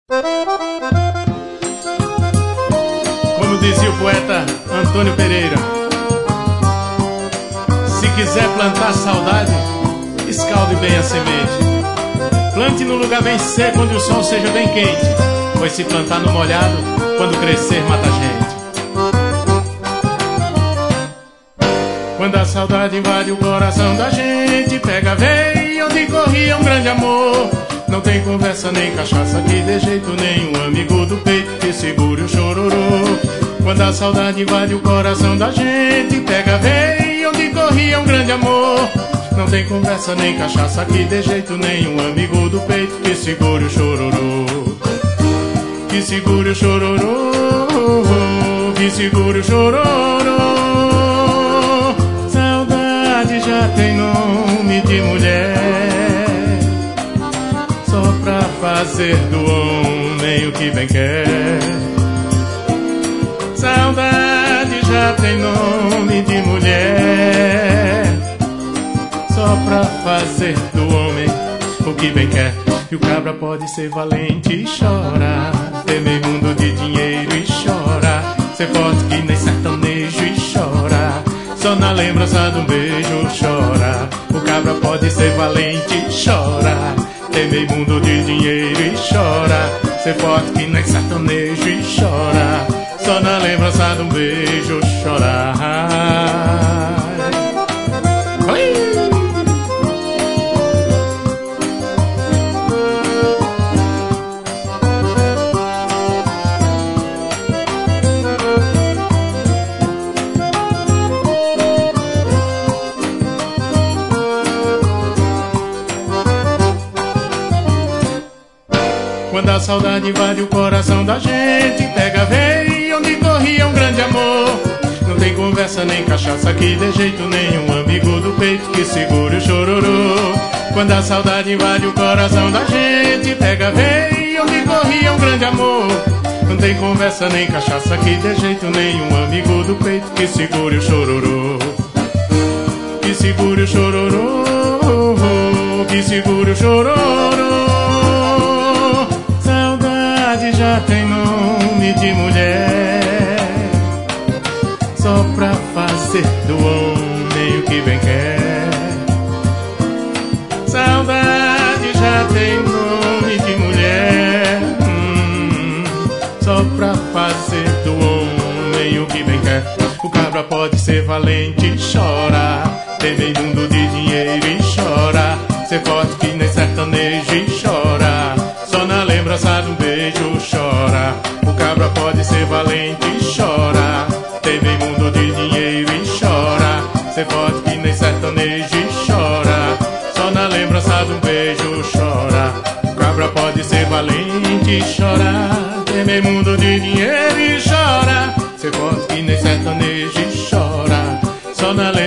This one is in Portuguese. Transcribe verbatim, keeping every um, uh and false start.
Como dizia o poeta Antônio Pereira, se quiser plantar saudade, escalde bem a semente. Plante num lugar bem seco, onde o sol seja bem quente, pois se plantar no molhado, quando crescer mata a gente. Quando a saudade invade o coração da gente, pega, vem onde corria um grande amor. Não tem conversa nem cachaça que dê jeito nenhum, amigo do peito que segure o chororô. Quando a saudade invade o coração da gente, pega, vem onde corria um grande amor. Não tem conversa nem cachaça que dê jeito nenhum, amigo do peito que segure o chororô. Que segure o chororô, que segure o chororô. Saudade já tem nome de mulher, só pra fazer do homem o que bem quer. Saudade já tem nome de mulher, só pra fazer do homem o que bem quer. E o cabra pode ser valente e chora, ter meio mundo de dinheiro e chora, ser forte que nem sertanejo e chora, só na lembrança de um beijo chora. O cabra pode ser valente e chora, ter meio mundo de dinheiro e chora, ser forte que nem sertanejo e chora, só na lembrança de um beijo chorar. Oi! Quando a saudade invade o coração da gente, pega, vem onde corria um grande amor. Não tem conversa nem cachaça que dê jeito nenhum, amigo do peito que segure o chororô. Quando a saudade invade o coração da gente, pega, vem onde corria um grande amor. Não tem conversa nem cachaça que dê jeito nenhum, amigo do peito que segure o chororô. Que segure o chororô, que segure o chororô. Já tem nome de mulher, só pra fazer do homem o que bem quer. Saudade já tem nome de mulher, hum, só pra fazer do homem o que bem quer. O cabra pode ser valente e chora, ter meio mundo de dinheiro e chora, ser forte que nem sertanejo e chora, só na lembrança de um beijo chora. O cabra pode ser valente e chora, ter meio mundo de dinheiro e chora, ser forte que nem sertanejo e chora, só na lembrança de um beijo chora. O cabra pode ser valente e chorar, ter meio mundo de dinheiro e chora, ser forte que nem sertanejo e chora, só na lembrança